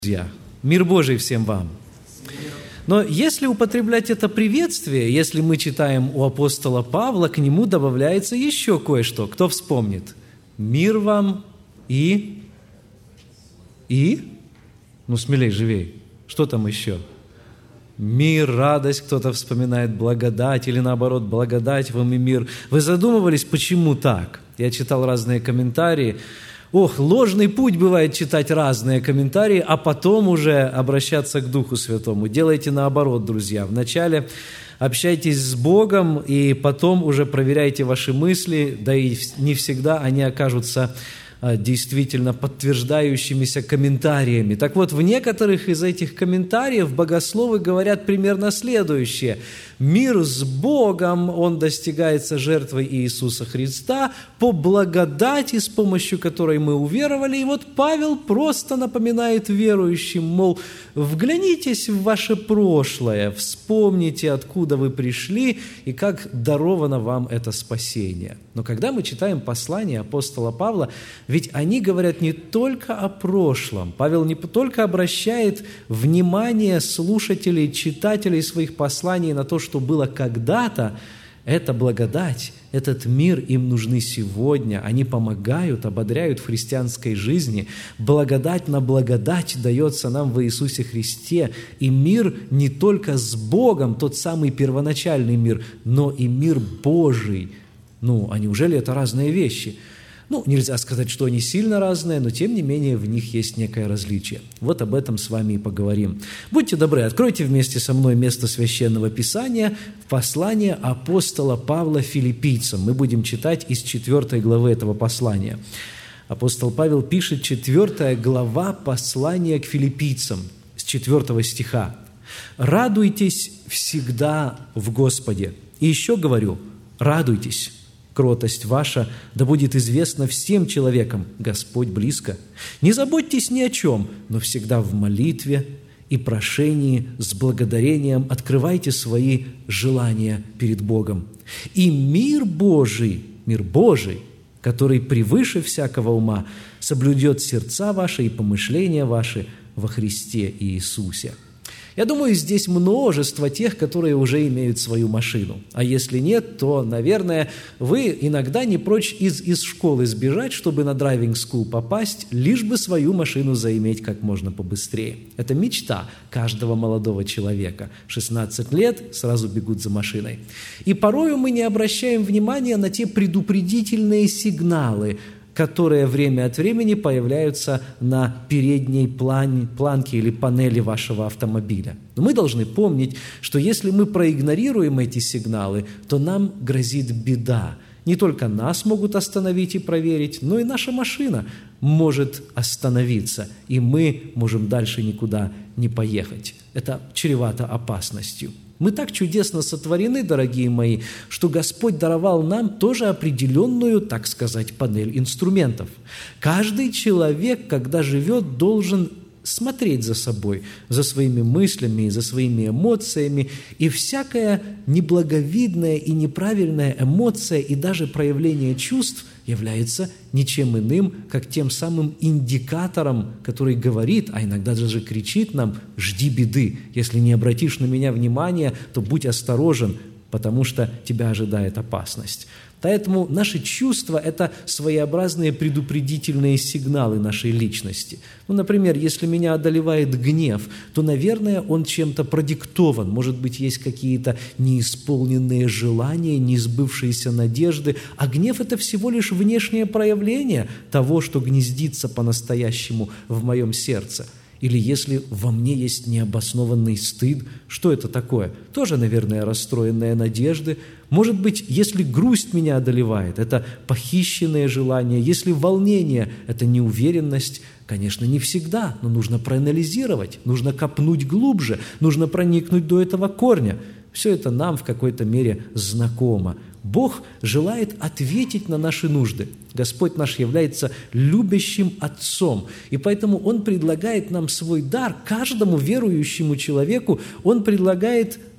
Друзья, мир Божий всем вам. Но если употреблять это приветствие, если мы читаем у апостола Павла, к нему добавляется еще кое-что. Кто вспомнит? Мир вам и? Ну, смелей, живей. Что там еще? Мир, радость, кто-то вспоминает благодать, или наоборот, благодать вам и мир. Вы задумывались, почему так? Я читал разные комментарии. Ложный путь бывает читать разные комментарии, а потом уже обращаться к Духу Святому. Делайте наоборот, друзья. Вначале общайтесь с Богом, и потом уже проверяйте ваши мысли, да и не всегда они окажутся действительно подтверждающимися комментариями. Так вот, в некоторых из этих комментариев богословы говорят примерно следующее. Мир с Богом, он достигается жертвой Иисуса Христа по благодати, с помощью которой мы уверовали. И вот Павел просто напоминает верующим, мол, вглянитесь в ваше прошлое, вспомните, откуда вы пришли и как даровано вам это спасение. Но когда мы читаем послание апостола Павла, ведь они говорят не только о прошлом. Павел не только обращает внимание слушателей, читателей своих посланий на то, что было когда-то. Эта благодать, этот мир им нужны сегодня. Они помогают, ободряют в христианской жизни. Благодать на благодать дается нам в Иисусе Христе. И мир не только с Богом, тот самый первоначальный мир, но и мир Божий. А неужели это разные вещи? Нельзя сказать, что они сильно разные, но тем не менее в них есть некое различие. Вот об этом с вами и поговорим. Будьте добры, откройте вместе со мной место Священного Писания, послание апостола Павла филиппийцам. Мы будем читать из 4 главы этого послания. Апостол Павел пишет 4 глава послания к филиппийцам с 4 стиха. «Радуйтесь всегда в Господе». И еще говорю, радуйтесь. Кротость ваша да будет известна всем человекам, Господь близко. Не заботьтесь ни о чем, но всегда в молитве и прошении с благодарением открывайте свои желания перед Богом. И мир Божий, который превыше всякого ума, соблюдет сердца ваши и помышления ваши во Христе Иисусе. Я думаю, здесь множество тех, которые уже имеют свою машину. А если нет, то, наверное, вы иногда не прочь из школы сбежать, чтобы на драйвинг скул попасть, лишь бы свою машину заиметь как можно побыстрее. Это мечта каждого молодого человека. 16 лет, сразу бегут за машиной. И порою мы не обращаем внимания на те предупредительные сигналы, которые время от времени появляются на передней планке или панели вашего автомобиля. Но мы должны помнить, что если мы проигнорируем эти сигналы, то нам грозит беда. Не только нас могут остановить и проверить, но и наша машина может остановиться, и мы можем дальше никуда не поехать. Это чревато опасностью. Мы так чудесно сотворены, дорогие мои, что Господь даровал нам тоже определенную, так сказать, панель инструментов. Каждый человек, когда живет, должен смотреть за собой, за своими мыслями, за своими эмоциями, и всякая неблаговидная и неправильная эмоция и даже проявление чувств является ничем иным, как тем самым индикатором, который говорит, а иногда даже кричит нам: «Жди беды, если не обратишь на меня внимания, то будь осторожен, потому что тебя ожидает опасность». Поэтому наши чувства – это своеобразные предупредительные сигналы нашей личности. Например, если меня одолевает гнев, то, наверное, он чем-то продиктован. Может быть, есть какие-то неисполненные желания, несбывшиеся надежды. А гнев – это всего лишь внешнее проявление того, что гнездится по-настоящему в моем сердце. Или если во мне есть необоснованный стыд, что это такое? Тоже, наверное, расстроенные надежды. Может быть, если грусть меня одолевает, это похищенные желания. Если волнение – это неуверенность, конечно, не всегда, но нужно проанализировать, нужно копнуть глубже, нужно проникнуть до этого корня. Все это нам в какой-то мере знакомо. Бог желает ответить на наши нужды. Господь наш является любящим Отцом, и поэтому Он предлагает нам свой дар, каждому верующему человеку Он предлагает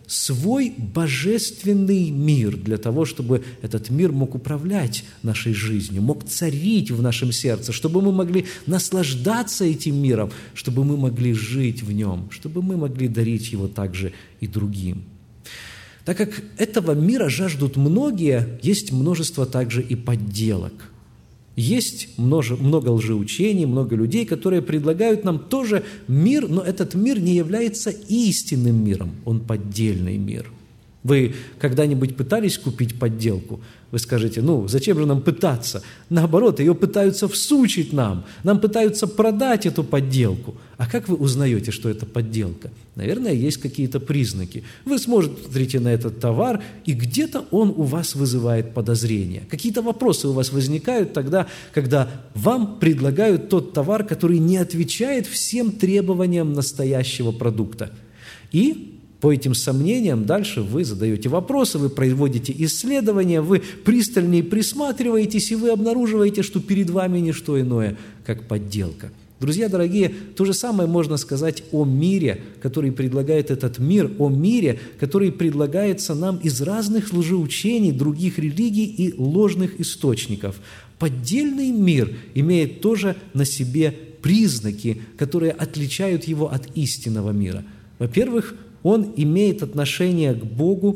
свой божественный мир для того, чтобы этот мир мог управлять нашей жизнью, мог царить в нашем сердце, чтобы мы могли наслаждаться этим миром, чтобы мы могли жить в нем, чтобы мы могли дарить его также и другим. Так как этого мира жаждут многие, есть множество также и подделок. Есть много лжеучений, много людей, которые предлагают нам тоже мир, но этот мир не является истинным миром, он поддельный мир. Вы когда-нибудь пытались купить подделку? Вы скажете, зачем же нам пытаться? Наоборот, ее пытаются всучить нам пытаются продать эту подделку. А как вы узнаете, что это подделка? Наверное, есть какие-то признаки. Вы смотрите на этот товар, и где-то он у вас вызывает подозрения. Какие-то вопросы у вас возникают тогда, когда вам предлагают тот товар, который не отвечает всем требованиям настоящего продукта. И по этим сомнениям дальше вы задаете вопросы, вы производите исследования, вы пристальнее присматриваетесь, и вы обнаруживаете, что перед вами не что иное, как подделка. Друзья дорогие, то же самое можно сказать о мире, который предлагает этот мир, о мире, который предлагается нам из разных лжеучений, других религий и ложных источников. Поддельный мир имеет тоже на себе признаки, которые отличают его от истинного мира. Во-первых, он имеет отношение к Богу,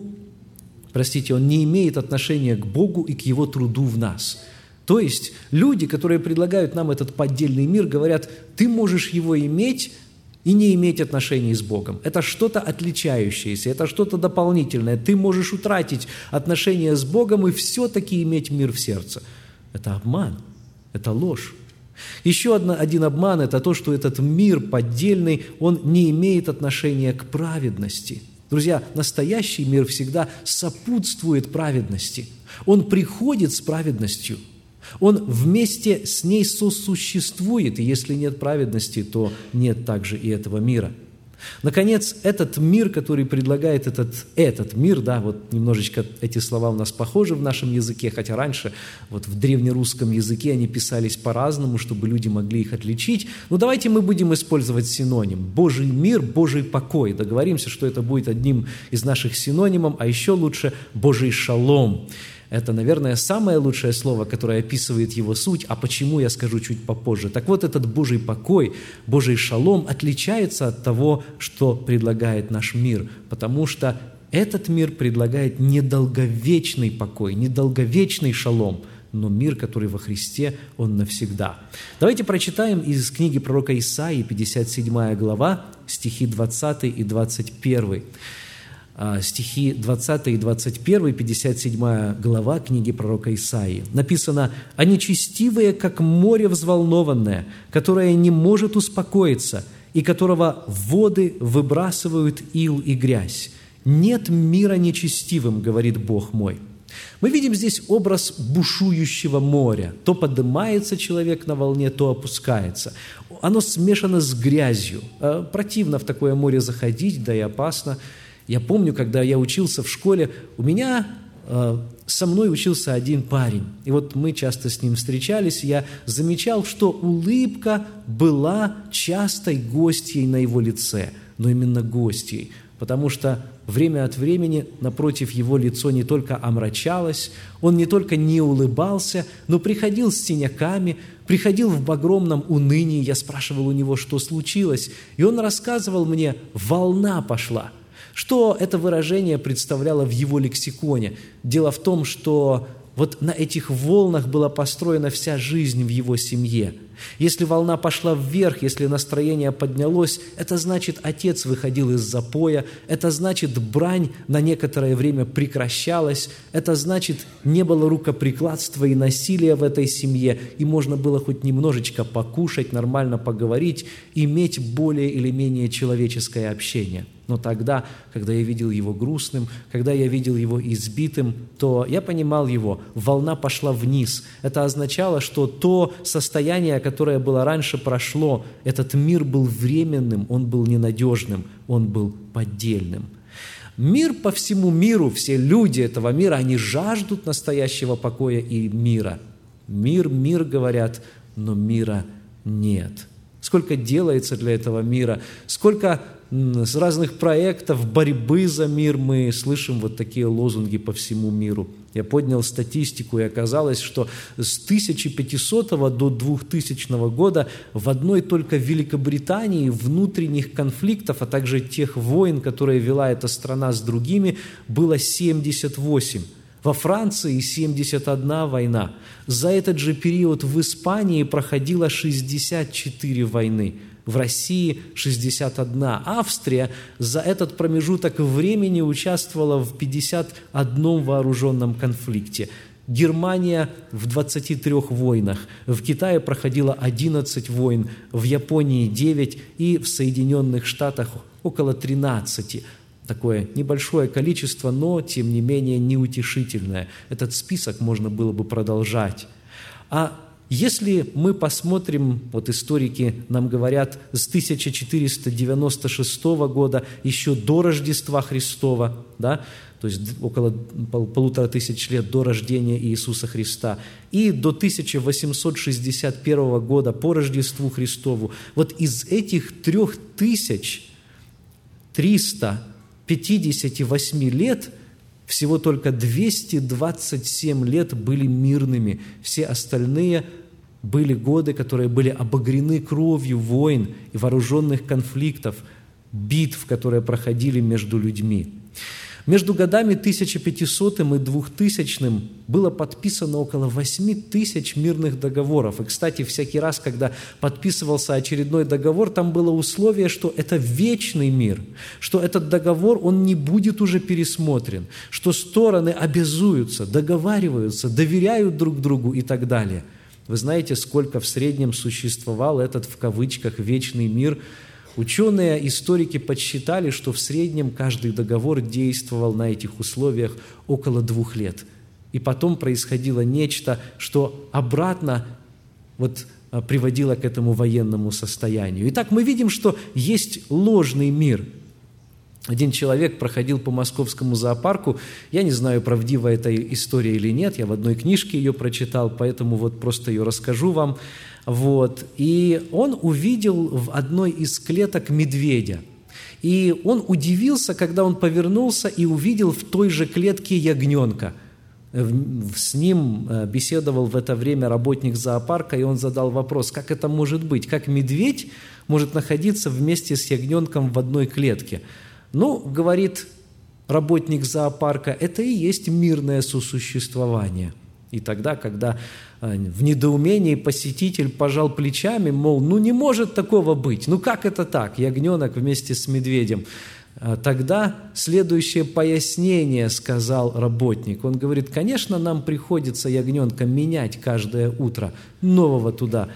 он не имеет отношения к Богу и к Его труду в нас. То есть люди, которые предлагают нам этот поддельный мир, говорят, ты можешь его иметь и не иметь отношений с Богом. Это что-то отличающееся, это что-то дополнительное. Ты можешь утратить отношения с Богом и все-таки иметь мир в сердце. Это обман, это ложь. Еще один обман – это то, что этот мир поддельный, он не имеет отношения к праведности. Друзья, настоящий мир всегда сопутствует праведности. Он приходит с праведностью. Он вместе с ней сосуществует, и если нет праведности, то нет также и этого мира. Наконец, этот мир, который предлагает этот мир, немножечко эти слова у нас похожи в нашем языке, хотя раньше в древнерусском языке они писались по-разному, чтобы люди могли их отличить. Давайте мы будем использовать синоним. Божий мир, Божий покой. Договоримся, что это будет одним из наших синонимов, а еще лучше Божий шалом. Это, наверное, самое лучшее слово, которое описывает его суть, а почему, я скажу чуть попозже. Так вот, этот Божий покой, Божий шалом отличается от того, что предлагает наш мир, потому что этот мир предлагает недолговечный покой, недолговечный шалом, но мир, который во Христе, он навсегда. Давайте прочитаем из книги пророка Исаии, 57 глава, стихи 20 и 21. Стихи 20 и 21, 57 глава книги пророка Исаии. Написано: «А нечестивые, как море взволнованное, которое не может успокоиться, и которого воды выбрасывают ил и грязь. Нет мира нечестивым, говорит Бог мой». Мы видим здесь образ бушующего моря. То поднимается человек на волне, то опускается. Оно смешано с грязью. Противно в такое море заходить, да и опасно. Я помню, когда я учился в школе, со мной учился один парень. И мы часто с ним встречались, и я замечал, что улыбка была частой гостьей на его лице, но именно гостьей, потому что время от времени напротив его лицо не только омрачалось, он не только не улыбался, но приходил с синяками, приходил в огромном унынии. Я спрашивал у него, что случилось, и он рассказывал мне: волна пошла. Что это выражение представляло в его лексиконе? Дело в том, что на этих волнах была построена вся жизнь в его семье. Если волна пошла вверх, если настроение поднялось, это значит, отец выходил из запоя, это значит, брань на некоторое время прекращалась, это значит, не было рукоприкладства и насилия в этой семье, и можно было хоть немножечко покушать, нормально поговорить, иметь более или менее человеческое общение. Но тогда, когда я видел его грустным, когда я видел его избитым, то я понимал его, волна пошла вниз. Это означало, что то состояние, которое было раньше, прошло. Этот мир был временным, он был ненадежным, он был поддельным. Мир по всему миру, все люди этого мира, они жаждут настоящего покоя и мира. Мир, говорят, но мира нет. сколько делается для этого мира, сколько с разных проектов борьбы за мир мы слышим вот такие лозунги по всему миру. Я поднял статистику, и оказалось, что с 1500 до 2000 года в одной только Великобритании внутренних конфликтов, а также тех войн, которые вела эта страна с другими, было 78. Во Франции 71 война. За этот же период в Испании проходило 64 войны. В России 61. Австрия за этот промежуток времени участвовала в 51 вооруженном конфликте. Германия в 23 войнах. В Китае проходило 11 войн, в Японии 9 и в Соединенных Штатах около 13. Такое небольшое количество, но, тем не менее, неутешительное. Этот список можно было бы продолжать. А если мы посмотрим, вот историки нам говорят, с 1496 года, еще до Рождества Христова, да, то есть около 1500 лет до рождения Иисуса Христа, и до 1861 года по Рождеству Христову, вот из этих 3358 лет всего только 227 лет были мирными. Все остальные были годы, которые были обогрены кровью войн и вооруженных конфликтов, битв, которые проходили между людьми. Между годами 1500 и 2000 было подписано около 8000 мирных договоров. И, кстати, всякий раз, когда подписывался очередной договор, там было условие, что это вечный мир, что этот договор, он не будет уже пересмотрен, что стороны обязуются, договариваются, доверяют друг другу и так далее. Вы знаете, сколько в среднем существовал этот, в кавычках, вечный мир? Ученые, историки подсчитали, что в среднем каждый договор действовал на этих условиях около 2 лет. И потом происходило нечто, что обратно приводило к этому военному состоянию. Итак, мы видим, что есть ложный мир. Один человек проходил по московскому зоопарку. Я не знаю, правдива эта история или нет. Я в одной книжке ее прочитал, поэтому просто ее расскажу вам. И он увидел в одной из клеток медведя. И он удивился, когда он повернулся и увидел в той же клетке ягненка. С ним беседовал в это время работник зоопарка, и он задал вопрос, как это может быть, как медведь может находиться вместе с ягненком в одной клетке. Говорит работник зоопарка, это и есть мирное сосуществование. И тогда, когда в недоумении посетитель пожал плечами, мол, не может такого быть, как это так, ягненок вместе с медведем? Тогда следующее пояснение сказал работник. Он говорит, конечно, нам приходится ягненка менять каждое утро, нового туда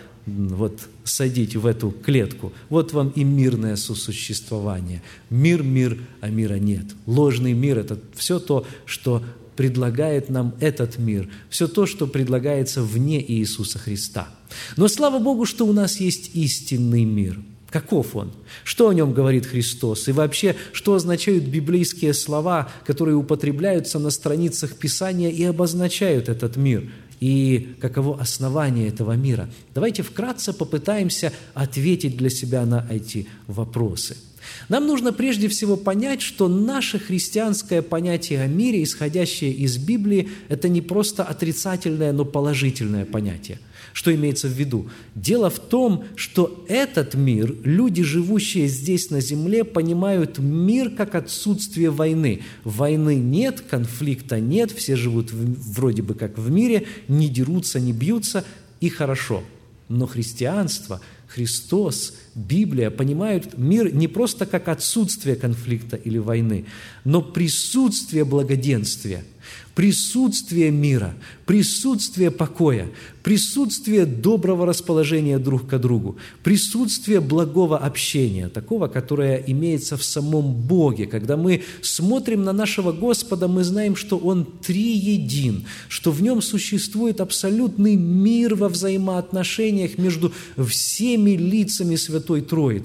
садить в эту клетку. Вот вам и мирное сосуществование. Мир, а мира нет. Ложный мир – это все то, что предлагает нам этот мир, все то, что предлагается вне Иисуса Христа. Но слава Богу, что у нас есть истинный мир. Каков он? Что о нем говорит Христос? И вообще, что означают библейские слова, которые употребляются на страницах Писания и обозначают этот мир? И каково основание этого мира? Давайте вкратце попытаемся ответить для себя на эти вопросы. Нам нужно прежде всего понять, что наше христианское понятие о мире, исходящее из Библии, это не просто отрицательное, но положительное понятие. Что имеется в виду? Дело в том, что этот мир, люди, живущие здесь на земле, понимают мир как отсутствие войны. Войны нет, конфликта нет, все живут вроде бы как в мире, не дерутся, не бьются, и хорошо. Но христианство, Христос, Библия понимают мир не просто как отсутствие конфликта или войны, но присутствие благоденствия, присутствие мира, присутствие покоя, присутствие доброго расположения друг к другу, присутствие благого общения, такого, которое имеется в самом Боге. Когда мы смотрим на нашего Господа, мы знаем, что Он триедин, что в Нем существует абсолютный мир во взаимоотношениях между всеми лицами Святой Троицы.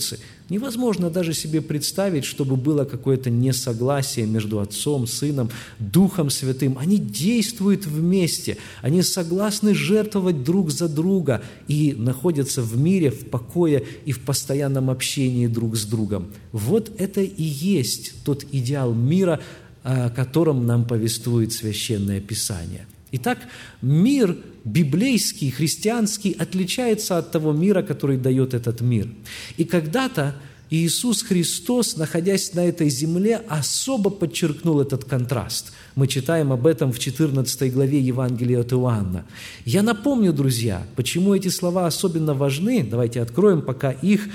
Невозможно даже себе представить, чтобы было какое-то несогласие между Отцом, Сыном, Духом Святым. Они действуют вместе, они согласны жертвовать друг за друга и находятся в мире, в покое и в постоянном общении друг с другом. Вот это и есть тот идеал мира, о котором нам повествует Священное Писание. Итак, мир библейский, христианский отличается от того мира, который дает этот мир. И когда-то Иисус Христос, находясь на этой земле, особо подчеркнул этот контраст. Мы читаем об этом в 14 главе Евангелия от Иоанна. Я напомню, друзья, почему эти слова особенно важны. Давайте откроем пока их.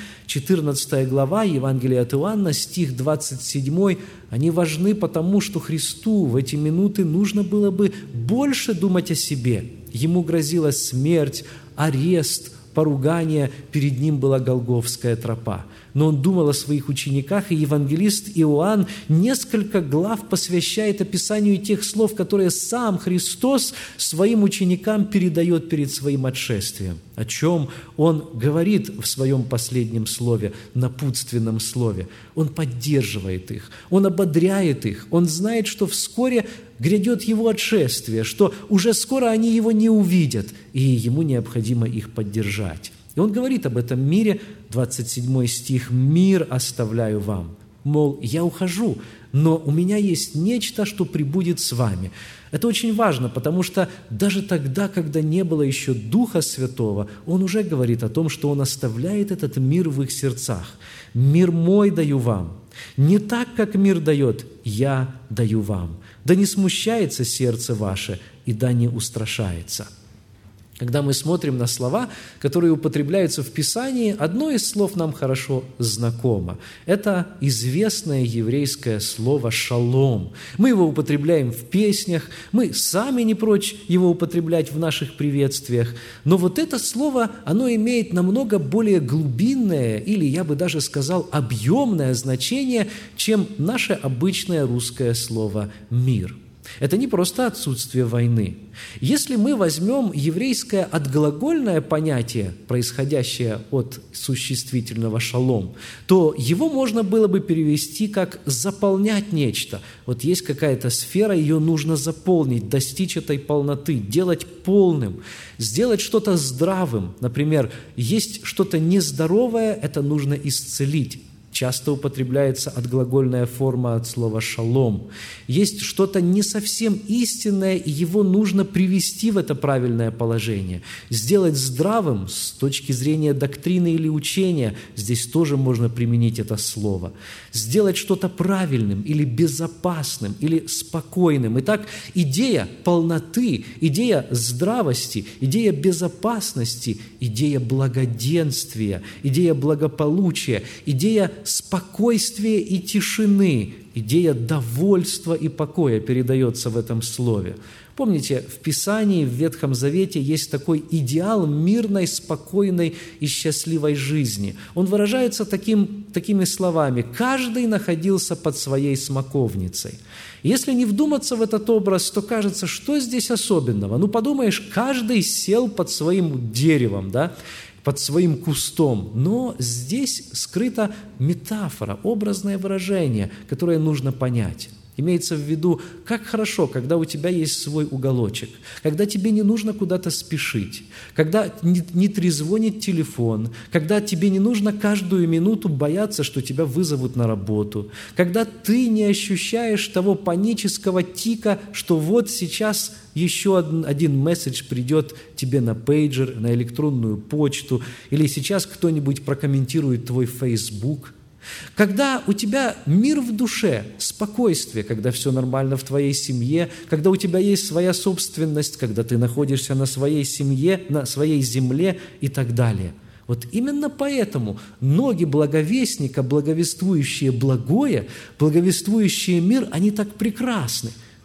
14 глава Евангелия от Иоанна, стих 27. Они важны потому, что Христу в эти минуты нужно было бы больше думать о себе. Ему грозила смерть, арест, поругание, перед ним была Голгофская тропа. Но он думал о своих учениках, и евангелист Иоанн несколько глав посвящает описанию тех слов, которые сам Христос своим ученикам передает перед своим отшествием. О чем он говорит в своем последнем слове, напутственном слове. Он поддерживает их, он ободряет их, он знает, что вскоре грядет его отшествие, что уже скоро они его не увидят, и ему необходимо их поддержать. И он говорит об этом мире, 27 стих, «Мир оставляю вам». Мол, я ухожу, но у меня есть нечто, что пребудет с вами. Это очень важно, потому что даже тогда, когда не было еще Духа Святого, он уже говорит о том, что он оставляет этот мир в их сердцах. «Мир мой даю вам, не так, как мир дает, я даю вам. Да не смущается сердце ваше, и да не устрашается». Когда мы смотрим на слова, которые употребляются в Писании, одно из слов нам хорошо знакомо. Это известное еврейское слово «шалом». Мы его употребляем в песнях, мы сами не прочь его употреблять в наших приветствиях. Но вот это слово, оно имеет намного более глубинное, или я бы даже сказал, объемное значение, чем наше обычное русское слово «мир». Это не просто отсутствие войны. Если мы возьмем еврейское отглагольное понятие, происходящее от существительного «шалом», то его можно было бы перевести как «заполнять нечто». Вот есть какая-то сфера, ее нужно заполнить, достичь этой полноты, делать полным, сделать что-то здравым. Например, есть что-то нездоровое, это нужно исцелить. Часто употребляется отглагольная форма от слова «шалом». Есть что-то не совсем истинное, и его нужно привести в это правильное положение. Сделать здравым с точки зрения доктрины или учения, здесь тоже можно применить это слово. Сделать что-то правильным или безопасным, или спокойным. Итак, идея полноты, идея здравости, идея безопасности, идея благоденствия, идея благополучия, идея спокойствия и тишины, идея довольства и покоя передается в этом слове. Помните, в Писании, в Ветхом Завете есть такой идеал мирной, спокойной и счастливой жизни. Он выражается такими словами: «Каждый находился под своей смоковницей». Если не вдуматься в этот образ, то кажется, что здесь особенного? Ну, подумаешь, каждый сел под своим деревом, да? Под своим кустом. Но здесь скрыта метафора, образное выражение, которое нужно понять. Имеется в виду, как хорошо, когда у тебя есть свой уголочек, когда тебе не нужно куда-то спешить, когда не трезвонит телефон, когда тебе не нужно каждую минуту бояться, что тебя вызовут на работу, когда ты не ощущаешь того панического тика, что вот сейчас еще один месседж придет тебе на пейджер, на электронную почту, или сейчас кто-нибудь прокомментирует твой Facebook. Когда у тебя мир в душе, спокойствие, когда все нормально в твоей семье, когда у тебя есть своя собственность, когда ты находишься на своей семье, на своей земле и так далее. Вот именно поэтому ноги благовестника, благовествующие благое, благовествующие мир, они так прекрасны.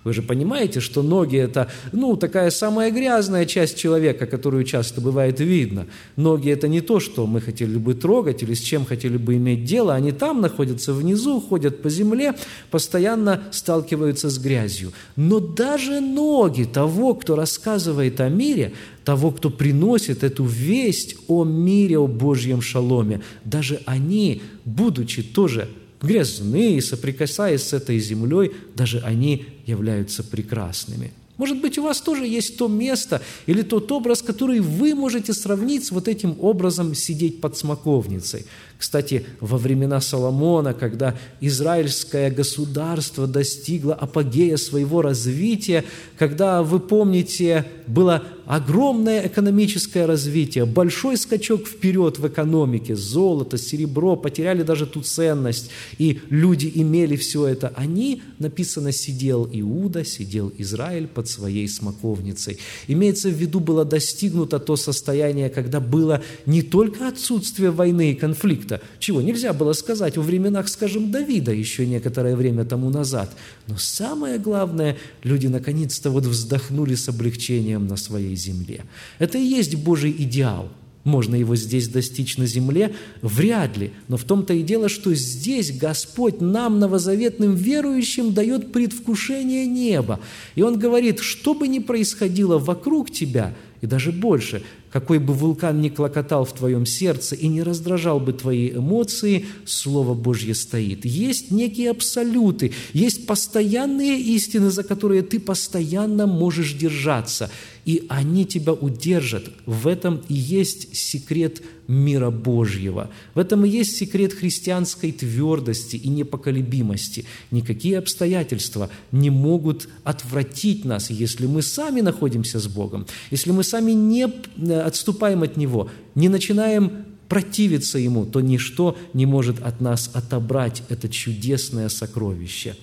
Вы же понимаете, что ноги – это, такая самая грязная часть человека, которую часто бывает видно. Ноги – это не то, что мы хотели бы трогать или с чем хотели бы иметь дело. Они там находятся внизу, ходят по земле, постоянно сталкиваются с грязью. Но даже ноги того, кто рассказывает о мире, того, кто приносит эту весть о мире, о Божьем шаломе, даже они, будучи тоже грязные, соприкасаясь с этой землей, даже они являются прекрасными. Может быть, у вас тоже есть то место или тот образ, который вы можете сравнить с вот этим образом сидеть под смоковницей. Кстати, во времена Соломона, когда израильское государство достигло апогея своего развития, когда, вы помните, было огромное экономическое развитие, большой скачок вперед в экономике, золото, серебро потеряли даже ту ценность, и люди имели все это. Они, написано, сидел Иуда, сидел Израиль под своей смоковницей. Имеется в виду, было достигнуто то состояние, когда было не только отсутствие войны и конфликта, чего нельзя было сказать во временах, скажем, Давида еще некоторое время тому назад. Но самое главное, люди наконец-то вздохнули с облегчением на своей земле. Это и есть Божий идеал. Можно его здесь достичь на земле? Вряд ли. Но в том-то и дело, что здесь Господь нам, новозаветным верующим, дает предвкушение неба. И Он говорит, что бы ни происходило вокруг тебя, и даже больше, какой бы вулкан ни клокотал в твоем сердце и не раздражал бы твои эмоции, Слово Божье стоит. Есть некие абсолюты, есть постоянные истины, за которые ты постоянно можешь держаться, и они тебя удержат. В этом и есть секрет мира Божьего. В этом и есть секрет христианской твердости и непоколебимости. Никакие обстоятельства не могут отвратить нас, если мы сами находимся с Богом, если мы сами не отступаем от Него, не начинаем противиться Ему, то ничто не может от нас отобрать это чудесное сокровище.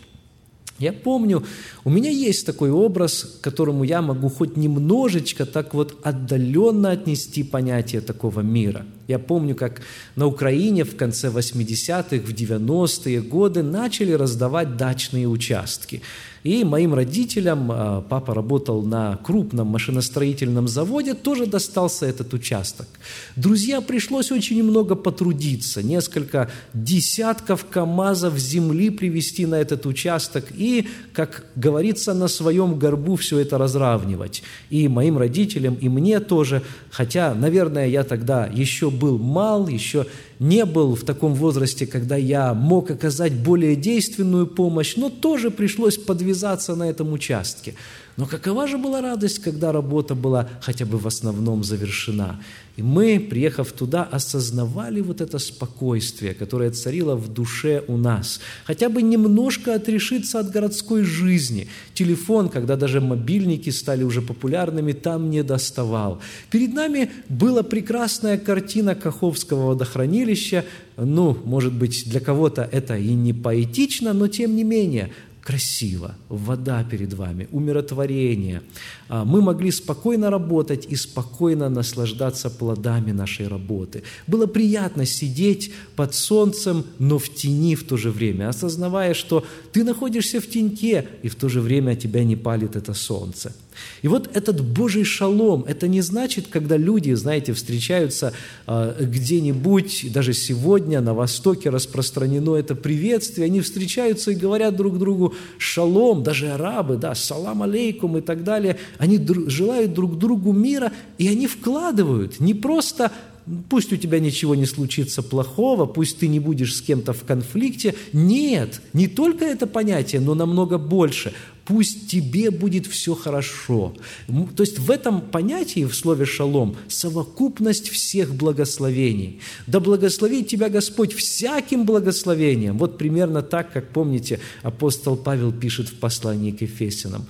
Я помню, у меня есть такой образ, к которому я могу хоть немножечко так отдаленно отнести понятие такого мира. Я помню, как на Украине в конце 80-х, в 90-е годы начали раздавать дачные участки. И моим родителям, папа работал на крупном машиностроительном заводе, тоже достался этот участок. Друзья, пришлось очень много потрудиться, несколько десятков КАМАЗов земли привезти на этот участок и, как говорится, на своем горбу все это разравнивать. И моим родителям, и мне тоже, хотя, наверное, я тогда еще был мал, еще не был в таком возрасте, когда я мог оказать более действенную помощь, но тоже пришлось подвязаться на этом участке. Но какова же была радость, когда работа была хотя бы в основном завершена. И мы, приехав туда, осознавали это спокойствие, которое царило в душе у нас. Хотя бы немножко отрешиться от городской жизни. Телефон, когда даже мобильники стали уже популярными, там не доставал. Перед нами была прекрасная картина Каховского водохранилища. Может быть, для кого-то это и не поэтично, но тем не менее – красиво, вода перед вами, умиротворение. Мы могли спокойно работать и спокойно наслаждаться плодами нашей работы. Было приятно сидеть под солнцем, но в тени в то же время, осознавая, что ты находишься в теньке, и в то же время тебя не палит это солнце. И этот Божий шалом, это не значит, когда люди, встречаются где-нибудь, даже сегодня на Востоке распространено это приветствие, они встречаются и говорят друг другу шалом, даже арабы, салам алейкум и так далее, они желают друг другу мира, и они вкладывают не просто пусть у тебя ничего не случится плохого, пусть ты не будешь с кем-то в конфликте. Нет, не только это понятие, но намного больше. Пусть тебе будет все хорошо. То есть в этом понятии, в слове «шалом», совокупность всех благословений. Да благословит тебя Господь всяким благословением. Примерно так, как, помните, апостол Павел пишет в послании к Ефесянам.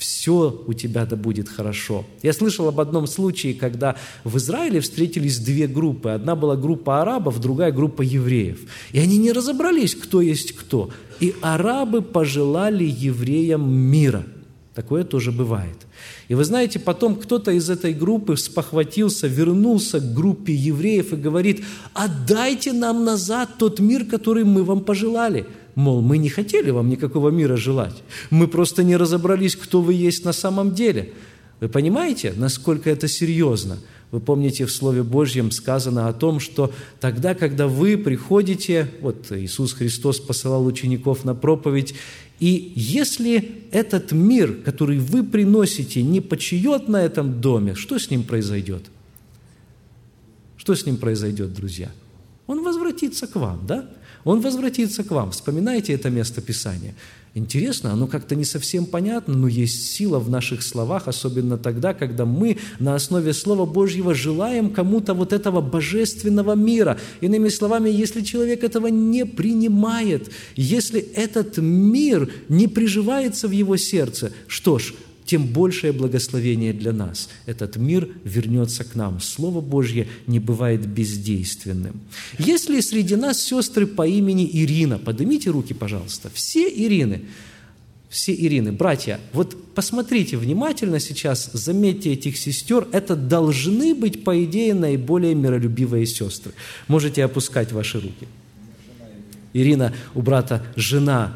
Все у тебя да будет хорошо. Я слышал об одном случае, когда в Израиле встретились две группы. Одна была группа арабов, другая группа евреев. И они не разобрались, кто есть кто. И арабы пожелали евреям мира. Такое тоже бывает. И вы знаете, потом кто-то из этой группы спохватился, вернулся к группе евреев и говорит: «Отдайте нам назад тот мир, который мы вам пожелали». Мол, мы не хотели вам никакого мира желать. Мы просто не разобрались, кто вы есть на самом деле. Вы понимаете, насколько это серьезно? Вы помните, в Слове Божьем сказано о том, что тогда, когда вы приходите, вот Иисус Христос посылал учеников на проповедь, и если этот мир, который вы приносите, не почиет на этом доме, что с ним произойдет? Что с ним произойдет, друзья? Он возвратится к вам, да? Он возвратится к вам. Вспоминайте это место Писания. Интересно, оно как-то не совсем понятно, но есть сила в наших словах, особенно тогда, когда мы на основе Слова Божьего желаем кому-то вот этого божественного мира. Иными словами, если человек этого не принимает, если этот мир не приживается в его сердце, что ж, тем большее благословение для нас. Этот мир вернется к нам. Слово Божье не бывает бездейственным. Есть ли среди нас сестры по имени Ирина? Поднимите руки, пожалуйста. Все Ирины. Все Ирины. Братья, вот посмотрите внимательно сейчас, заметьте этих сестер. Это должны быть, по идее, наиболее миролюбивые сестры. Можете опускать ваши руки. Ирина у брата жена.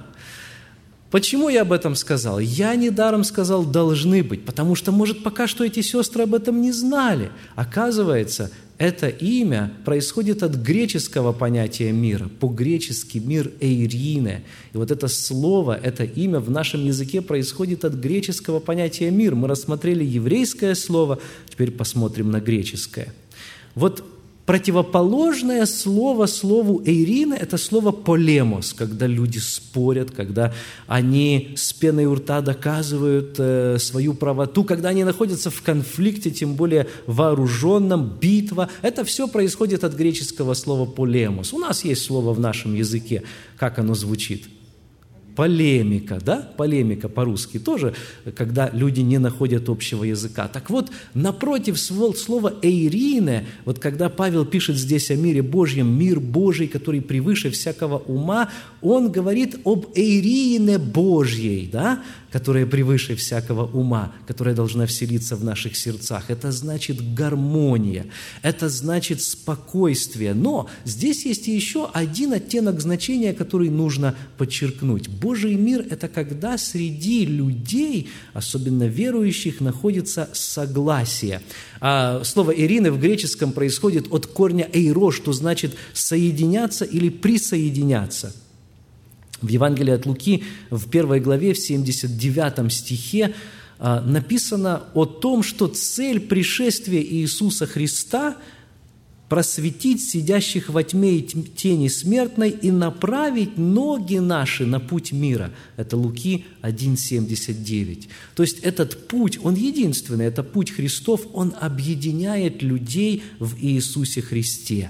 Почему я об этом сказал? Я недаром сказал «должны быть», потому что, может, пока что эти сестры об этом не знали. Оказывается, это имя происходит от греческого понятия мира, по-гречески мир «эйрине». И вот это слово, это имя в нашем языке происходит от греческого понятия «мир». Мы рассмотрели еврейское слово, теперь посмотрим на греческое. Вот противоположное слово слову «эйрина» – это слово «полемос», когда люди спорят, когда они с пеной у рта доказывают свою правоту, когда они находятся в конфликте, тем более вооруженном, битва. Это все происходит от греческого слова «полемос». У нас есть слово в нашем языке, как оно звучит? Полемика, да? Полемика по-русски тоже, когда люди не находят общего языка. Так вот, напротив слова «эйрине», вот когда Павел пишет здесь о мире Божьем, мир Божий, который превыше всякого ума, он говорит об эйрине Божьей, да? Которая превыше всякого ума, которая должна вселиться в наших сердцах. Это значит гармония, это значит спокойствие. Но здесь есть еще один оттенок значения, который нужно подчеркнуть. Божий мир – это когда среди людей, особенно верующих, находится согласие. Слово «ирины» в греческом происходит от корня «эйро», что значит «соединяться» или «присоединяться». В Евангелии от Луки, в 1 главе, в 79 стихе написано о том, что цель пришествия Иисуса Христа – просветить сидящих во тьме и тени смертной и направить ноги наши на путь мира. Это Луки 1,79. То есть этот путь, он единственный, это путь Христов, он объединяет людей в Иисусе Христе.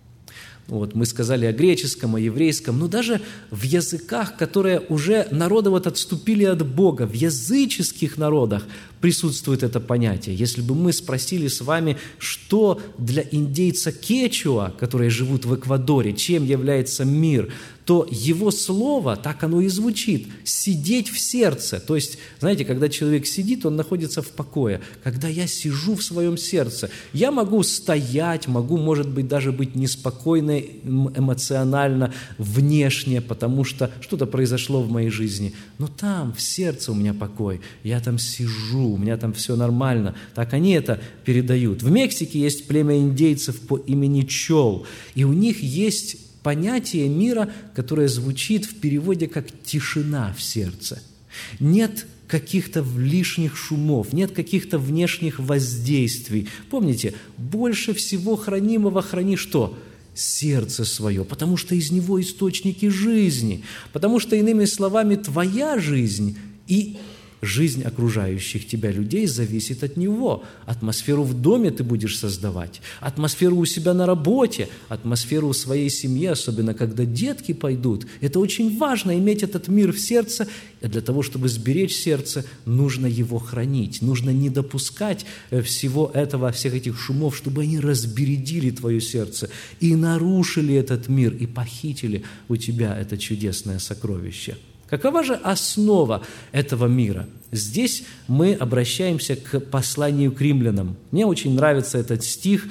Вот мы сказали о греческом, о еврейском, но даже в языках, которые уже народы вот отступили от Бога, в языческих народах присутствует это понятие. Если бы мы спросили с вами, что для индейца кечуа, которые живут в Эквадоре, чем является мир, то его слово, так оно и звучит, «сидеть в сердце». То есть, знаете, когда человек сидит, он находится в покое. Когда я сижу в своем сердце, я могу стоять, могу, может быть, даже быть неспокойно, эмоционально, внешне, потому что что-то произошло в моей жизни. Но там, в сердце у меня покой, я там сижу, у меня там все нормально. Так они это передают. В Мексике есть племя индейцев по имени Чол, и у них есть понятие мира, которое звучит в переводе как «тишина в сердце». Нет каких-то лишних шумов, нет каких-то внешних воздействий. Помните, больше всего хранимого храни что? Сердце свое, потому что из него источники жизни, потому что, иными словами, твоя жизнь и жизнь окружающих тебя людей зависит от него. Атмосферу в доме ты будешь создавать, атмосферу у себя на работе, атмосферу в своей семье, особенно когда детки пойдут. Это очень важно, иметь этот мир в сердце. И для того, чтобы сберечь сердце, нужно его хранить. Нужно не допускать всего этого, всех этих шумов, чтобы они разбередили твое сердце и нарушили этот мир, и похитили у тебя это чудесное сокровище. Какова же основа этого мира? Здесь мы обращаемся к посланию к римлянам. Мне очень нравится этот стих,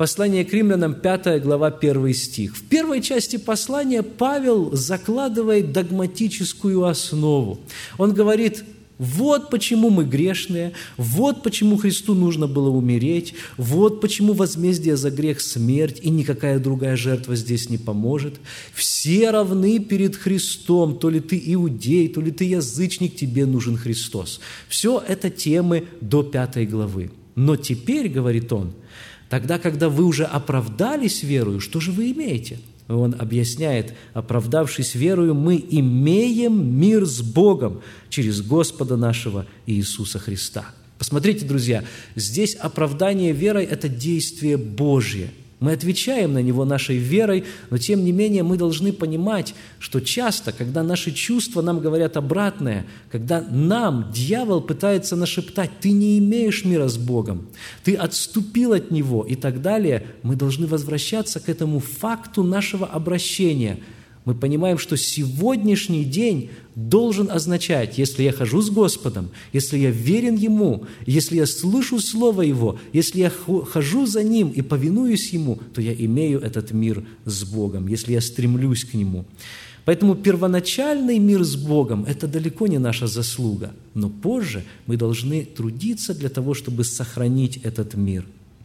Послание к римлянам, 5 глава, 1 стих. В первой части послания Павел закладывает догматическую основу. Он говорит: вот почему мы грешные, вот почему Христу нужно было умереть, вот почему возмездие за грех – смерть, и никакая другая жертва здесь не поможет. Все равны перед Христом, то ли ты иудей, то ли ты язычник, тебе нужен Христос. Все это темы до 5 главы. Но теперь, говорит он, тогда, когда вы уже оправдались верою, что же вы имеете? Он объясняет: оправдавшись верою, мы имеем мир с Богом через Господа нашего Иисуса Христа. Посмотрите, друзья, здесь оправдание верой – это действие Божье. Мы отвечаем на него нашей верой, но тем не менее мы должны понимать, что часто, когда наши чувства нам говорят обратное, когда нам дьявол пытается нашептать: «Ты не имеешь мира с Богом, ты отступил от Него» и так далее, мы должны возвращаться к этому факту нашего обращения. Мы понимаем, что сегодняшний день должен означать: если я хожу с Господом, если я верен Ему, если я слышу Слово Его, если я хожу за Ним и повинуюсь Ему, то я имею этот мир с Богом, если я стремлюсь к Нему. Поэтому первоначальный мир с Богом – это далеко не наша заслуга, но позже мы должны трудиться для того, чтобы сохранить этот мир.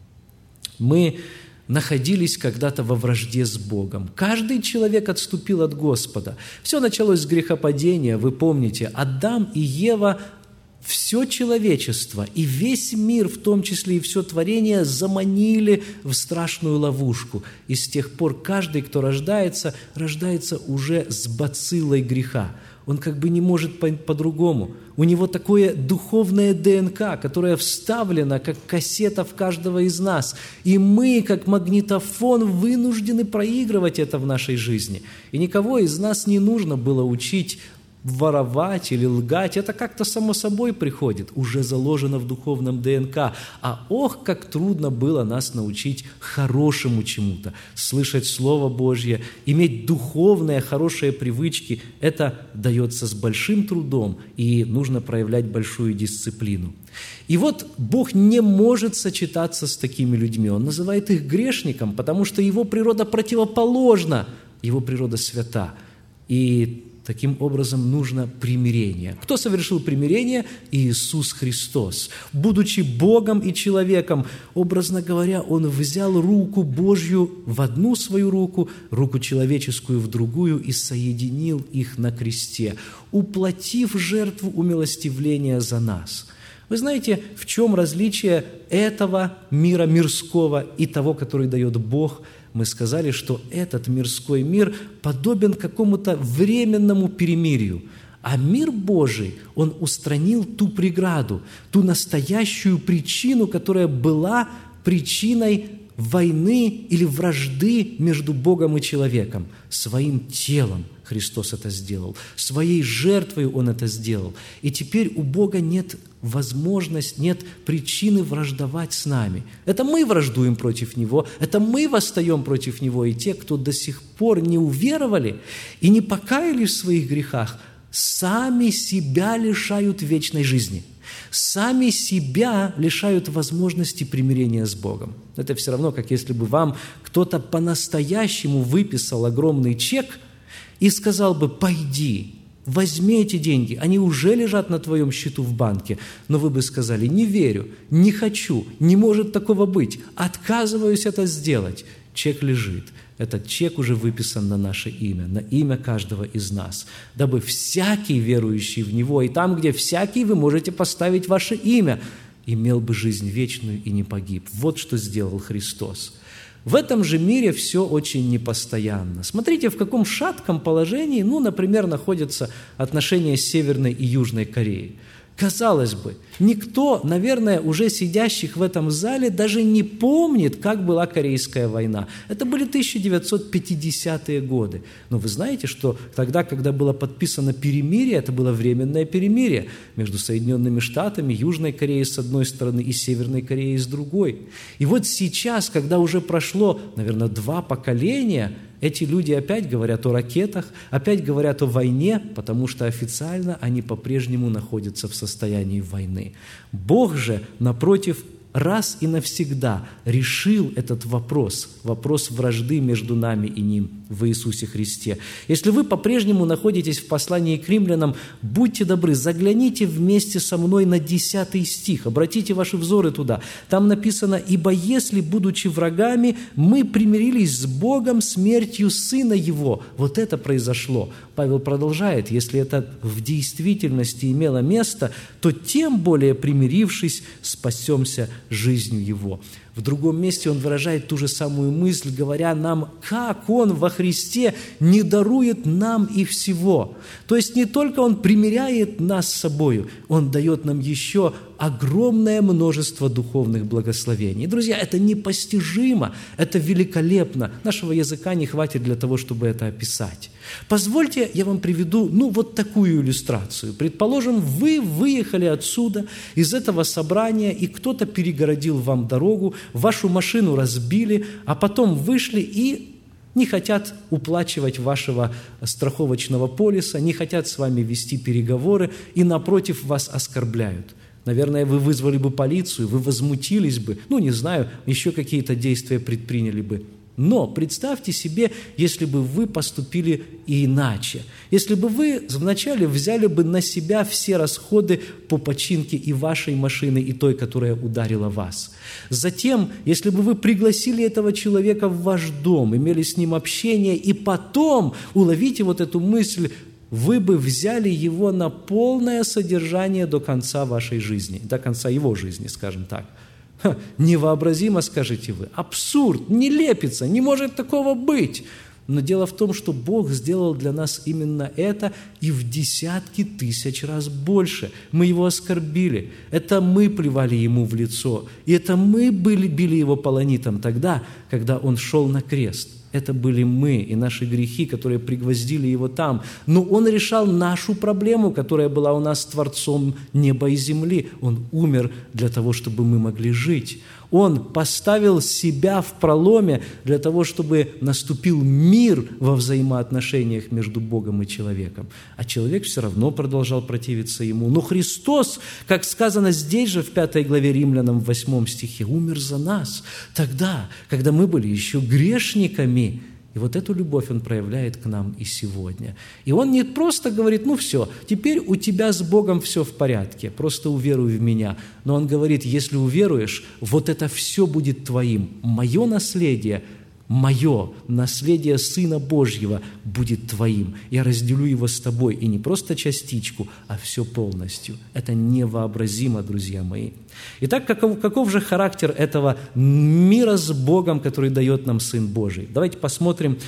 Мы находились когда-то во вражде с Богом. Каждый человек отступил от Господа. Все началось с грехопадения, вы помните. Адам и Ева, все человечество и весь мир, в том числе и все творение, заманили в страшную ловушку. И с тех пор каждый, кто рождается, рождается уже с бациллой греха. Он как бы не может по-другому. У него такое духовное ДНК, которое вставлено, как кассета в каждого из нас. И мы, как магнитофон, вынуждены проигрывать это в нашей жизни. И никого из нас не нужно было учить воровать или лгать. Это как-то само собой приходит, уже заложено в духовном ДНК. А ох, как трудно было нас научить хорошему чему-то, слышать Слово Божье, иметь духовные, хорошие привычки. Это дается с большим трудом, и нужно проявлять большую дисциплину. И вот Бог не может сочетаться с такими людьми. Он называет их грешником, потому что его природа противоположна, его природа свята. И таким образом нужно примирение. Кто совершил примирение? Иисус Христос. Будучи Богом и человеком, образно говоря, Он взял руку Божью в одну свою руку, руку человеческую в другую и соединил их на кресте, уплатив жертву умилостивления за нас. Вы знаете, в чем различие этого мира мирского и того, который дает Бог? Мы сказали, что этот мирской мир подобен какому-то временному перемирию, а мир Божий, он устранил ту преграду, ту настоящую причину, которая была причиной войны или вражды между Богом и человеком. Своим телом Христос это сделал, своей жертвой Он это сделал. И теперь у Бога нет возможности, нет причины враждовать с нами. Это мы враждуем против Него, это мы восстаем против Него. И те, кто до сих пор не уверовали и не покаялись в своих грехах, сами себя лишают вечной жизни. Сами себя лишают возможности примирения с Богом. Это все равно, как если бы вам кто-то по-настоящему выписал огромный чек и сказал бы: «Пойди, возьми эти деньги, они уже лежат на твоем счету в банке». Но вы бы сказали: «Не верю, не хочу, не может такого быть, отказываюсь это сделать». Чек лежит. Этот чек уже выписан на наше имя, на имя каждого из нас, дабы всякий, верующий в Него, и там, где всякий, вы можете поставить ваше имя, имел бы жизнь вечную и не погиб. Вот что сделал Христос. В этом же мире все очень непостоянно. Смотрите, в каком шатком положении, например, находятся отношения Северной и Южной Кореи. Казалось бы, никто, наверное, уже сидящих в этом зале даже не помнит, как была Корейская война. Это были 1950-е годы. Но вы знаете, что тогда, когда было подписано перемирие, это было временное перемирие между Соединенными Штатами, Южной Кореей с одной стороны и Северной Кореей с другой. И вот сейчас, когда уже прошло, наверное, 2 поколения, эти люди опять говорят о ракетах, опять говорят о войне, потому что официально они по-прежнему находятся в состоянии войны. Бог же, напротив, раз и навсегда решил этот вопрос, вопрос вражды между нами и ним в Иисусе Христе. Если вы по-прежнему находитесь в послании к римлянам, будьте добры, загляните вместе со мной на 10 стих, обратите ваши взоры туда. Там написано: «Ибо если, будучи врагами, мы примирились с Богом смертью Сына Его». Вот это произошло. Павел продолжает: «Если это в действительности имело место, то тем более, примирившись, спасемся жизнью Его». В другом месте он выражает ту же самую мысль, говоря нам, как Он во Христе не дарует нам и всего. То есть не только Он примиряет нас с собою, Он дает нам еще огромное множество духовных благословений. Друзья, это непостижимо, это великолепно. Нашего языка не хватит для того, чтобы это описать. Позвольте, я вам приведу, вот такую иллюстрацию. Предположим, вы выехали отсюда, из этого собрания, и кто-то перегородил вам дорогу, вашу машину разбили, а потом вышли и не хотят уплачивать вашего страховочного полиса, не хотят с вами вести переговоры и, напротив, вас оскорбляют. Наверное, вы вызвали бы полицию, вы возмутились бы, не знаю, еще какие-то действия предприняли бы. Но представьте себе, если бы вы поступили иначе. Если бы вы вначале взяли бы на себя все расходы по починке и вашей машины, и той, которая ударила вас. Затем, если бы вы пригласили этого человека в ваш дом, имели с ним общение, и потом, уловите вот эту мысль, вы бы взяли его на полное содержание до конца вашей жизни, до конца его жизни, скажем так. Невообразимо, скажете вы, абсурд, нелепица, не может такого быть. Но дело в том, что Бог сделал для нас именно это и в десятки тысяч раз больше. Мы Его оскорбили, это мы плевали Ему в лицо, и это мы били Его полонитом тогда, когда Он шел на крест. Это были мы и наши грехи, которые пригвоздили Его там. Но Он решал нашу проблему, которая была у нас с Творцом неба и земли. Он умер для того, чтобы мы могли жить. Он поставил себя в проломе для того, чтобы наступил мир во взаимоотношениях между Богом и человеком. А человек все равно продолжал противиться Ему. Но Христос, как сказано здесь же в 5 главе Римлянам, в 8 стихе, умер за нас тогда, когда мы были еще грешниками. И вот эту любовь Он проявляет к нам и сегодня. И Он не просто говорит: все, теперь у тебя с Богом все в порядке, просто уверуй в Меня. Но Он говорит: если уверуешь, вот это все будет твоим. Мое наследие Сына Божьего будет твоим. Я разделю его с тобой, и не просто частичку, а все полностью. Это невообразимо, друзья мои. Итак, каков же характер этого мира с Богом, который дает нам Сын Божий? Давайте посмотрим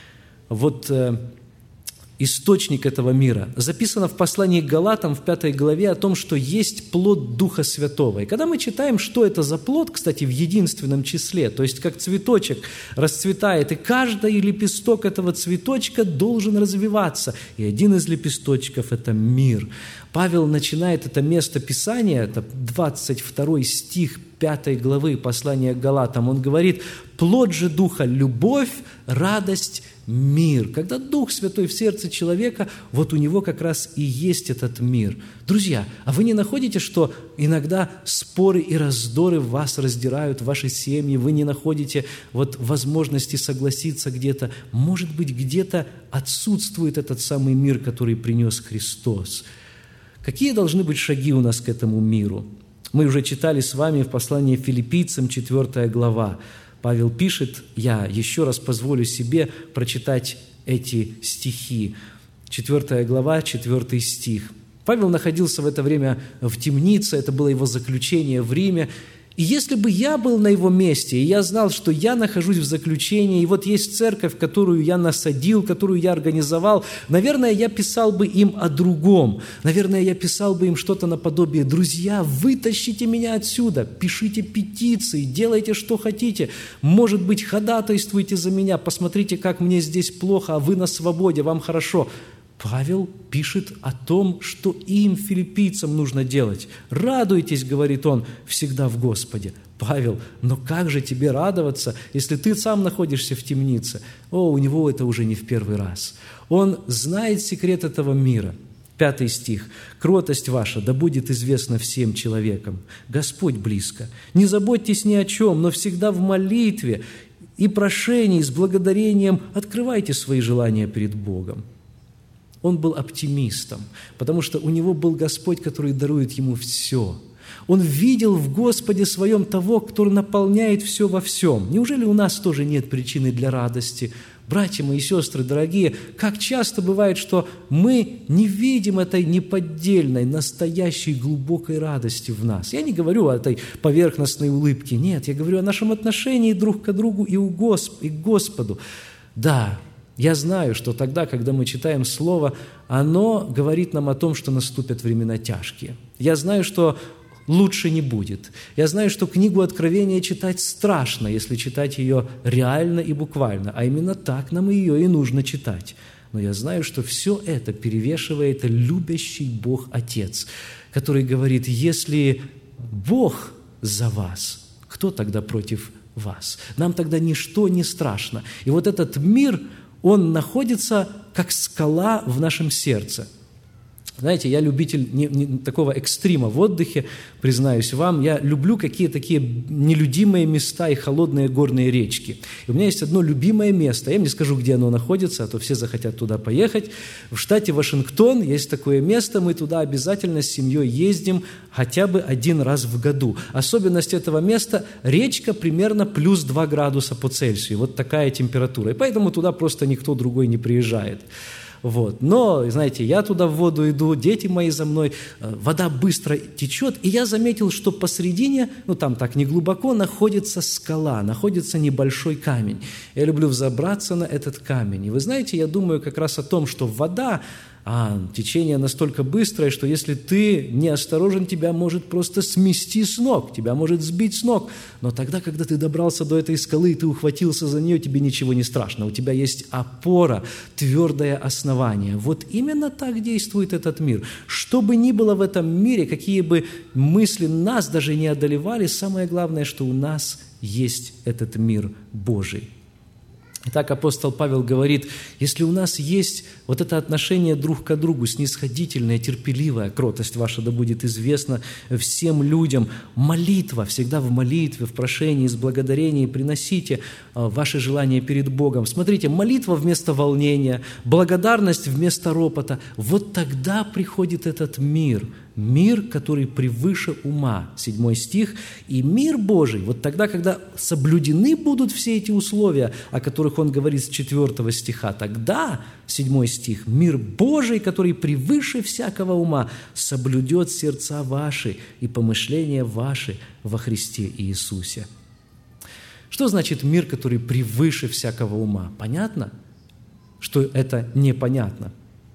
источник этого мира. Записано в послании к Галатам в 5 главе о том, что есть плод Духа Святого. И когда мы читаем, что это за плод, кстати, в единственном числе, то есть как цветочек расцветает, и каждый лепесток этого цветочка должен развиваться. И один из лепесточков – это мир. Павел начинает это место Писания, это 22 стих 5 главы послания к Галатам. Он говорит: «Плод же Духа – любовь, радость, мир». Когда Дух Святой в сердце человека, вот у него как раз и есть этот мир. Друзья, а вы не находите, что иногда споры и раздоры вас раздирают, ваши семьи, вы не находите возможности согласиться где-то? Может быть, где-то отсутствует этот самый мир, который принес Христос. Какие должны быть шаги у нас к этому миру? Мы уже читали с вами в послании Филиппийцам 4 глава. Павел пишет, я еще раз позволю себе прочитать эти стихи. 4 глава, 4 стих. Павел находился в это время в темнице, это было его заключение в Риме. И если бы я был на его месте, и я знал, что я нахожусь в заключении, и вот есть церковь, которую я насадил, которую я организовал, наверное, я писал бы им о другом. Наверное, я писал бы им что-то наподобие: «Друзья, вытащите меня отсюда, пишите петиции, делайте, что хотите. Может быть, ходатайствуйте за меня, посмотрите, как мне здесь плохо, а вы на свободе, вам хорошо». Павел пишет о том, что им, филиппийцам, нужно делать. «Радуйтесь, — говорит он, — всегда в Господе». Павел, но как же тебе радоваться, если ты сам находишься в темнице? У него это уже не в первый раз. Он знает секрет этого мира. 5 стих. «Кротость ваша да будет известна всем человекам. Господь близко. Не заботьтесь ни о чем, но всегда в молитве и прошении с благодарением открывайте свои желания перед Богом». Он был оптимистом, потому что у него был Господь, который дарует ему все. Он видел в Господе своем того, который наполняет все во всем. Неужели у нас тоже нет причины для радости? Братья мои и сестры дорогие, как часто бывает, что мы не видим этой неподдельной, настоящей, глубокой радости в нас. Я не говорю о этой поверхностной улыбке, нет, я говорю о нашем отношении друг к другу и к Господу. Да, я знаю, что тогда, когда мы читаем Слово, оно говорит нам о том, что наступят времена тяжкие. Я знаю, что лучше не будет. Я знаю, что книгу Откровения читать страшно, если читать ее реально и буквально, а именно так нам ее и нужно читать. Но я знаю, что все это перевешивает любящий Бог Отец, который говорит: если Бог за вас, кто тогда против вас? Нам тогда ничто не страшно. И вот этот мир, он находится как скала в нашем сердце. Знаете, я любитель не такого экстрима в отдыхе, признаюсь вам. Я люблю какие-то такие нелюдимые места и холодные горные речки. И у меня есть одно любимое место. Я вам не скажу, где оно находится, а то все захотят туда поехать. В штате Вашингтон есть такое место. Мы туда обязательно с семьей ездим хотя бы 1 раз в году. Особенность этого места – речка примерно плюс 2 градуса по Цельсию. Вот такая температура. И поэтому туда просто никто другой не приезжает. Вот. Но, знаете, я туда в воду иду, дети мои за мной, вода быстро течет, и я заметил, что посредине, там так не глубоко, находится скала, находится небольшой камень. Я люблю взобраться на этот камень. И вы знаете, я думаю как раз о том, что вода, течение настолько быстрое, что если ты неосторожен, тебя может просто смести с ног, тебя может сбить с ног. Но тогда, когда ты добрался до этой скалы, и ты ухватился за нее, тебе ничего не страшно. У тебя есть опора, твердое основание. Вот именно так действует этот мир. Что бы ни было в этом мире, какие бы мысли нас даже не одолевали, самое главное, что у нас есть этот мир Божий. Итак, апостол Павел говорит, если у нас есть вот это отношение друг к другу, снисходительное, терпеливое, кротость ваша да будет известна всем людям, молитва, всегда в молитве, в прошении, с благодарением приносите ваши желания перед Богом. Смотрите, молитва вместо волнения, благодарность вместо ропота. Вот тогда приходит этот мир, который превыше ума, 7 стих, и мир Божий, вот тогда, когда соблюдены будут все эти условия, о которых он говорит с 4 стиха, тогда, 7 стих, мир Божий, который превыше всякого ума, соблюдет сердца ваши и помышления ваши во Христе Иисусе. Что значит мир, который превыше всякого ума? Понятно, что это непонятно?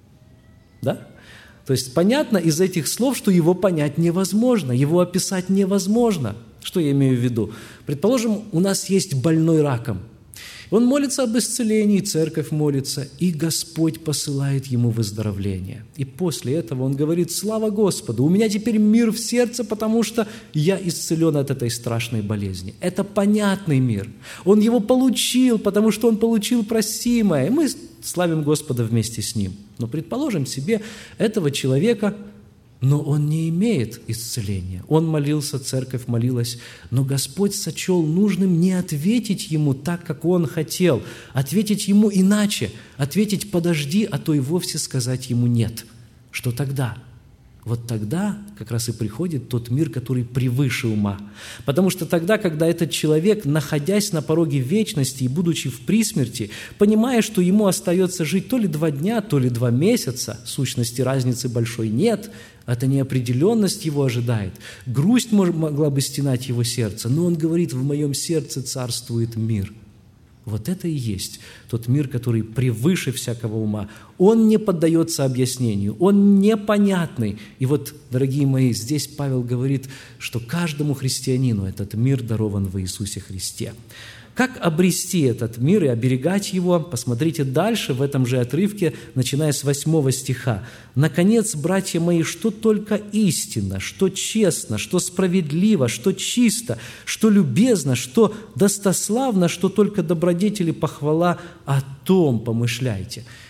Да? То есть понятно из этих слов, что его понять невозможно, его описать невозможно. Что я имею в виду? Предположим, у нас есть больной раком. Он молится об исцелении, церковь молится, и Господь посылает ему выздоровление. И после этого он говорит: слава Господу, у меня теперь мир в сердце, потому что я исцелен от этой страшной болезни. Это понятный мир. Он его получил, потому что он получил просимое. И мы славим Господа вместе с ним. Но предположим себе этого человека, но он не имеет исцеления. Он молился, церковь молилась, но Господь сочел нужным не ответить ему так, как он хотел, ответить ему иначе, ответить «подожди», а то и вовсе сказать ему «нет». Что тогда? Вот тогда как раз и приходит тот мир, который превыше ума. Потому что тогда, когда этот человек, находясь на пороге вечности и будучи в присмерти, понимая, что ему остается жить то ли 2 дня, то ли 2 месяца, в сущности разницы большой нет, эта неопределенность его ожидает, грусть могла бы стенать его сердце, но он говорит: в моем сердце царствует мир. Вот это и есть тот мир, который превыше всякого ума. Он не поддается объяснению, он непонятный. И вот, дорогие мои, здесь Павел говорит, что каждому христианину этот мир дарован во Иисусе Христе. Как обрести этот мир и оберегать его? Посмотрите дальше в этом же отрывке, начиная с 8 стиха. «Наконец, братья мои, что только истинно, что честно, что справедливо, что чисто, что любезно, что достославно, что только добродетели похвала, о том помышляйте».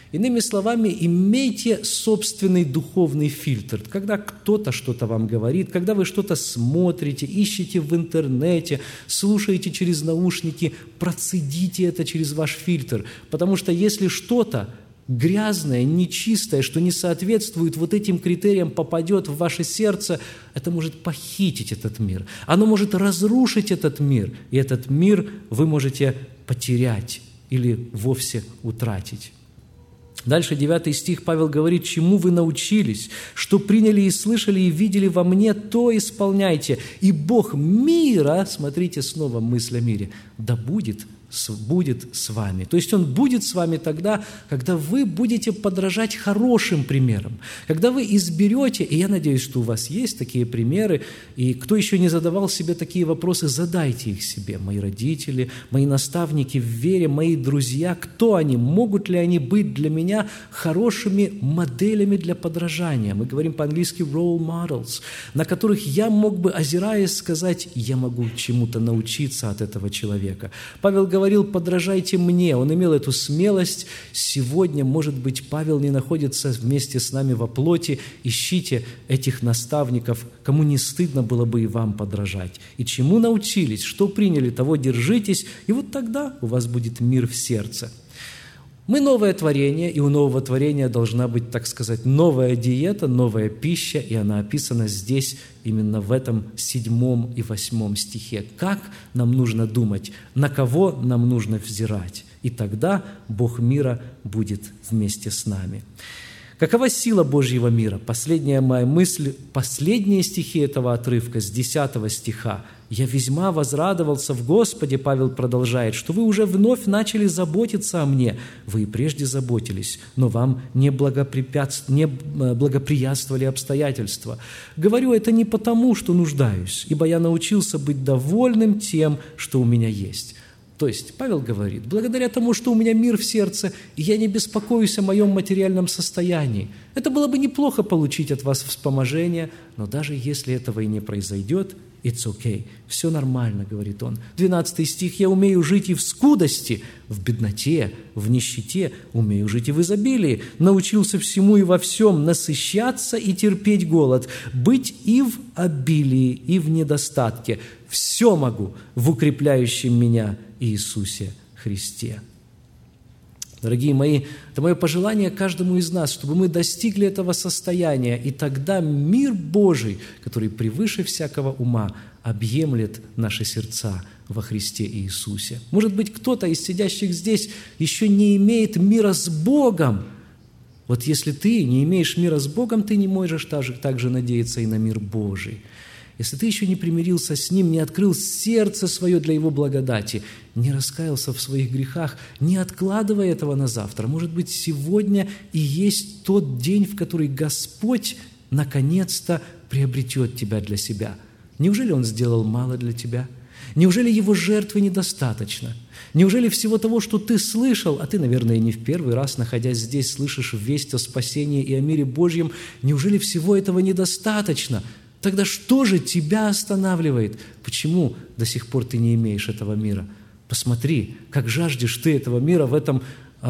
Иными словами, имейте собственный духовный фильтр. Когда кто-то что-то вам говорит, когда вы что-то смотрите, ищете в интернете, слушаете через наушники, процедите это через ваш фильтр. Потому что если что-то грязное, нечистое, что не соответствует вот этим критериям, попадет в ваше сердце, это может похитить этот мир. Оно может разрушить этот мир. И этот мир вы можете потерять или вовсе утратить. Дальше 9 стих Павел говорит: «Чему вы научились, что приняли и слышали, и видели во мне, то исполняйте. И Бог мира», смотрите снова мысль о мире, «да будет с вами». То есть Он будет с вами тогда, когда вы будете подражать хорошим примерам, когда вы изберете, и я надеюсь, что у вас есть такие примеры, и кто еще не задавал себе такие вопросы, задайте их себе. Мои родители, мои наставники в вере, мои друзья, кто они, могут ли они быть для меня хорошими моделями для подражания? Мы говорим по-английски role models, на которых я мог бы, озираясь, сказать: я могу чему-то научиться от этого человека. Павел говорил: подражайте мне. Он имел эту смелость. Сегодня, может быть, Павел не находится вместе с нами во плоти. Ищите этих наставников, кому не стыдно было бы и вам подражать. И чему научились, что приняли, того держитесь, и вот тогда у вас будет мир в сердце. Мы новое творение, и у нового творения должна быть, так сказать, новая диета, новая пища, и она описана здесь, именно в этом 7 и 8 стихе. Как нам нужно думать, на кого нам нужно взирать, и тогда Бог мира будет вместе с нами. Какова сила Божьего мира? Последняя моя мысль, последние стихи этого отрывка с 10 стиха. «Я весьма возрадовался в Господе», Павел продолжает, «что вы уже вновь начали заботиться о мне. Вы и прежде заботились, но вам не благоприятствовали обстоятельства. Говорю это не потому, что нуждаюсь, ибо я научился быть довольным тем, что у меня есть». То есть Павел говорит: благодаря тому, что у меня мир в сердце, и я не беспокоюсь о моем материальном состоянии. Это было бы неплохо получить от вас вспоможение, но даже если этого и не произойдет, it's okay. Все нормально, говорит он. 12 стих: «Я умею жить и в скудости, в бедноте, в нищете, умею жить и в изобилии. Научился всему и во всем, насыщаться и терпеть голод, быть и в обилии, и в недостатке. Все могу в укрепляющем меня Иисусе Христе». Дорогие мои, это мое пожелание каждому из нас, чтобы мы достигли этого состояния, и тогда мир Божий, который превыше всякого ума, объемлет наши сердца во Христе Иисусе. Может быть, кто-то из сидящих здесь еще не имеет мира с Богом. Вот если ты не имеешь мира с Богом, ты не можешь также надеяться и на мир Божий. Если ты еще не примирился с Ним, не открыл сердце свое для Его благодати, не раскаялся в своих грехах, не откладывай этого на завтра. Может быть, сегодня и есть тот день, в который Господь наконец-то приобретет тебя для себя. Неужели Он сделал мало для тебя? Неужели Его жертвы недостаточно? Неужели всего того, что ты слышал, а ты, наверное, не в первый раз, находясь здесь, слышишь весть о спасении и о мире Божьем, неужели всего этого недостаточно? Тогда что же тебя останавливает? Почему до сих пор ты не имеешь этого мира? Посмотри, как жаждешь ты этого мира в этом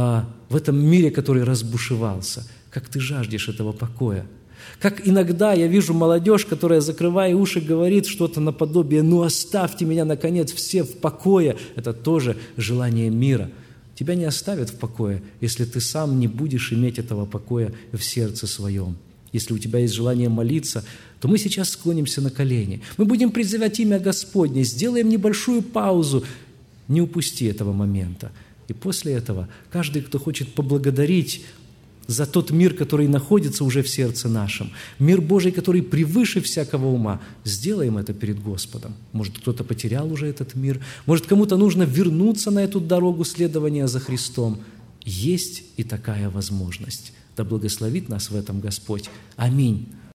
мире, который разбушевался. Как ты жаждешь этого покоя. Как иногда я вижу молодежь, которая, закрывая уши, говорит что-то наподобие: «Ну, оставьте меня, наконец, все в покое». Это тоже желание мира. Тебя не оставят в покое, если ты сам не будешь иметь этого покоя в сердце своем. Если у тебя есть желание молиться, то мы сейчас склонимся на колени. Мы будем призывать имя Господне, сделаем небольшую паузу. Не упусти этого момента. И после этого каждый, кто хочет поблагодарить за тот мир, который находится уже в сердце нашем, мир Божий, который превыше всякого ума, сделаем это перед Господом. Может, кто-то потерял уже этот мир, может, кому-то нужно вернуться на эту дорогу следования за Христом. Есть и такая возможность. Да благословит нас в этом Господь. Аминь.